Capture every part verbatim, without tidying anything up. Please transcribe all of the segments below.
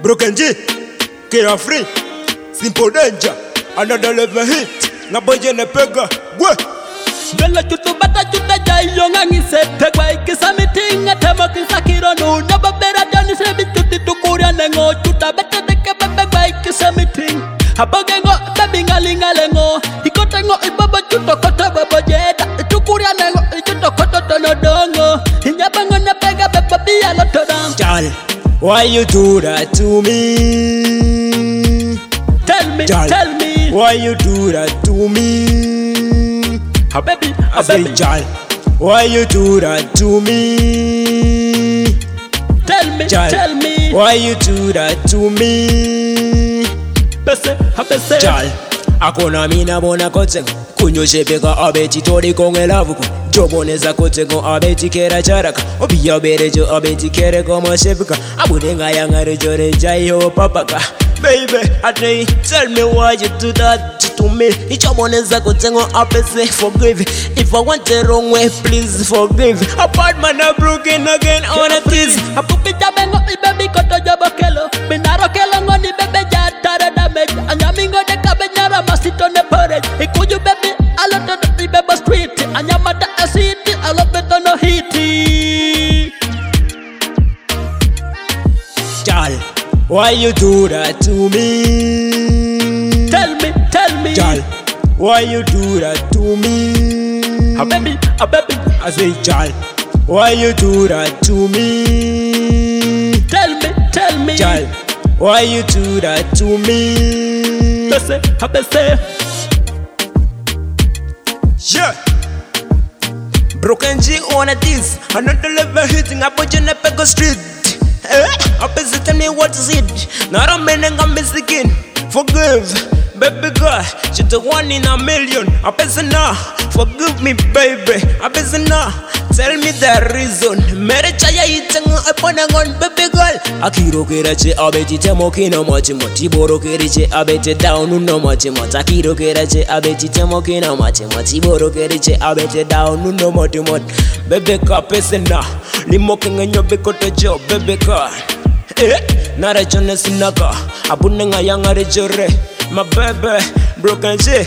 Broken G, Carefree, Simple Danger, another level hit. Na boje ne pega, we. Gala chutu bata chuta jai yonga ngise tegwa ikisa meeting atema kisa kironu na babera jani se bituti tukuria nengo chuta bata deke babegwa ikisa meeting habagengo babi ngalinga lengo ikotengo ibaba chuto kota baba jeda tukuria nengo chuto kota tonodongo inyabango na pega baba biya lotodam. Jal, why you do that to me? Tell me, Jal, tell me, why you do that to me? a baby, I a say, baby. Jal, why you do that to me? Tell me, Jal, tell me, why you do that to me? bese, a bese. Jal, akona mina bona kotsengo kunyoshe peka abeti tori konge lavuku joboneza kotsengo abeti kera charaka obiya berejo abeti kere koma shepika abudenga yangare jore jayo papaka. Baby, I say, tell me why you do that to me. Ichoboneza kotsengo apese forgive. If I went the wrong way, please forgive. Apart man I broken again on a tease. Apupita bengo ibebi koto jobo kelo binaro kelo ngoni bebe jatare damage anyamingo de kabenyara masito ne porridge ikuju baby aloto de bebe street anyamata acid aloto no hiti. Jal, why you do that to me? Tell me, tell me, Jal, why you do that to me? a baby, a baby. I say, Jal, why you do that to me? Tell me, tell me, Jal, why you do that to me? bese, a bese. Yeah. Broken G on a this, another level hitting up on Pego Street. Eh? Up is tell me what is it? Not a man and I'm missing. Forgive, baby girl, she's the one in a million. Up is enough, forgive me, baby. Up is enough, tell me the reason. Marriage I eating upon a gun, baby girl. Akiro Kerache, Abeti Temoki no Machimo, Tiboro Keriche, Abeti down, no Machimo, Takiro Kerache, Abeti Temoki no Machimo, Tiboro Keriche, Abeti down, no Machimo. Baby cup is enough, Limoking and your bicoto job, baby car. Eh, Nara Jonas Naga, Abunanga Yanga Jore, my baby, Broken G.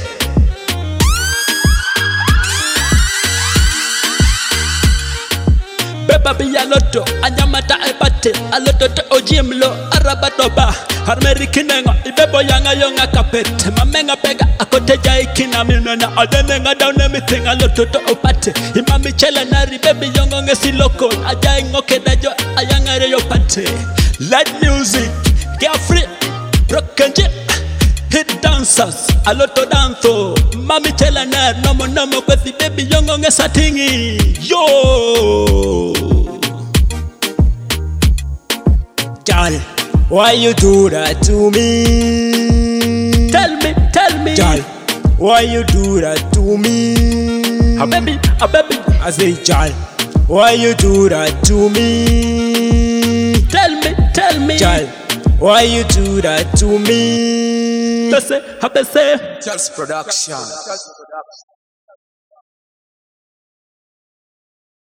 Beba biya loto, anyamata ebate, aloto te ojimlo, arabato ba, harmerikinengo, ibebo yanga yonga kapet, mamenga pega, akote jaikina minona, adenenga down everything, aloto te opate, imami chela nari, baby yonga ngesi loko, ajay ngoke dajo, ayanga reyo pate. Light music, Carefree, Broken G, hit dancers, aloto danzo, mami chela nari, nomo nomo kwezi, baby yonga ngesa tingi, yo. Jal, why you do that to me? Tell me, tell me, Jal, why you do that to me? a baby, a baby. I say, Jal, why you do that to me? Tell me, tell me, Jal, why you do that to me? bese, a bese. Charles Production.